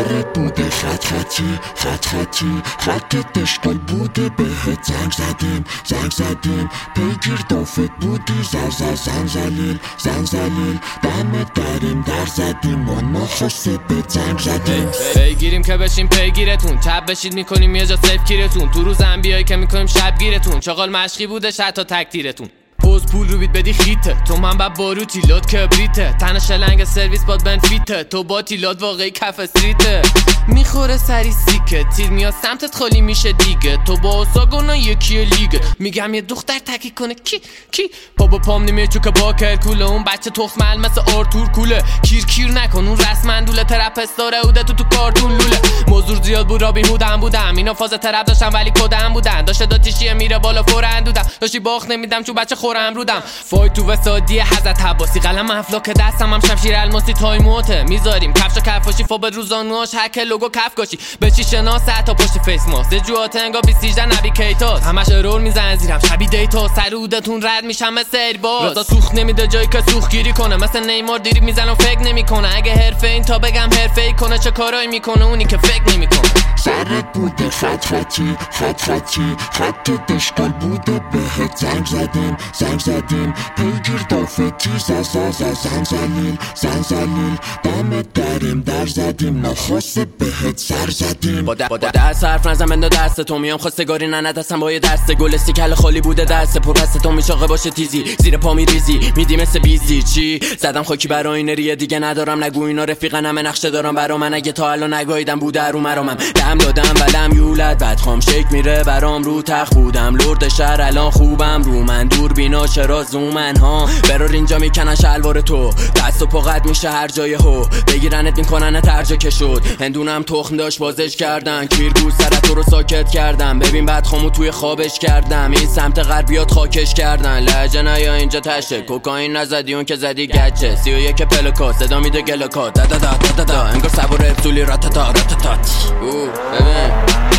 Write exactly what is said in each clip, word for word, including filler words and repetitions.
سرت بوده خط خطی خط خطی خطت اشکال بوده بهت زنگ زدیم زنگ زدیم پیگیر دافت بودی زر زر زن زلیل زن زلیل دمت دریم در زدیم و نخواسته به زنگ زدیم پیگیریم که بشیم پیگیرتون چپ بشید میکنیم یه جا سیف گیرتون تو روز هم بیایی که میکنیم شب گیرتون چاقال مشقی بوده حتی تکتیرتون پوز پول رو بید بدی خیته تو من با باروتی لود کبریته تن شلنگ سرویس باد بنفیته تو با تیلاد واقعی کف استریته میخوره سری سیکه تیر میاد سمتت خالی میشه دیگه تو با ساگونا یکی لیگه میگم یه دختر تکی کنه کی کی بابا پام نمیه چو که با کلکوله اون بچه تخمل مثل آرتور کوله کیر کیر نکن اون رسمن دوله ترپست داره اوده تو تو کارتون لوله موضوع زیاد بود رابین هودم بودم اینا فاز ترپ داشتم ولی کدم بودن داشته داتیشیه میره بالا فورن دودم داشتی باخت نمیدم چون بچه خورم رودم فای تو وسادی حضرت عباسی قلم افلاک دستم هم شمشیر الماسی تایموته میذاریم کفش و کفاشی فوبت روزانوش هک لوگو کف گاشی بچی شناسه تا پشت فیس ماست جوات انگا بیست هجده نبی کیتاس همش ارور میزنه زیرم شبی دیتا سر اودتون رد میشم مثل ایرباز رضا سوخت نمیده جایی که سوخت گیری کنه مثل نیمار دیری میزنم فکر نمیکنه اگه حرفه این تا بگم حرفه ای کنه چه کارایی میکنه اونی که فکر نمیکنه سرت بوده خط خطی خط خطی خطت اشکال بوده بهت زنگ زدیم زنگ زدیم پیگیر دافتی زن زن زن زن زلیل زن زلیل دمت دریم در زدیم نخواسته بهت سر زدیم با, با دست حرف نزن بنده دست تو میام خواستگاری ننه دستم با یه دسته گل استیکل خالی بوده دست پر دست تو میشاقه باشه تیزی زیر پا میریزی میدی مثل بیزی چی زدم خاکی برا این ریه دیگه ندارم نگو اینا رفیقن همه نقشه دارم برا من اگه تا الان نگاهیدم بوده رو مرامم دم دادم ولم یولد بعد خام شک میره برام رو تخت بودم لرد شهر الان خوبم رو من دور بینا چرا زومن ها برار اینجا میکنن شلوار تو دست و پا قد میشه هر جای هو بگیرنت میکنن ترجه که شد هندونم تخم داشت بازش کردن کیرگوز سرت تو رو ساکت کردم ببین بعد خامو توی خوابش کردم این سمت غربیات خاکش کردن لهجه نیا اینجا تشه کوکائین نزدی اون که زدی گچه سی و یک پلکا صدا میده گلکا دا دا دا دا دا انگار سوار ابسولی راتتا راتتات او ببین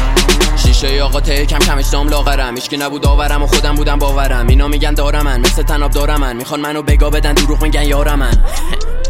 شیشه یا آقا ته کم کمش دام لاغرم ایشکی نبود آورم و خودم بودم باورم اینا میگن دارم من مثل تناب دارم من میخوان منو بگا بدن دروغ میگن یارم من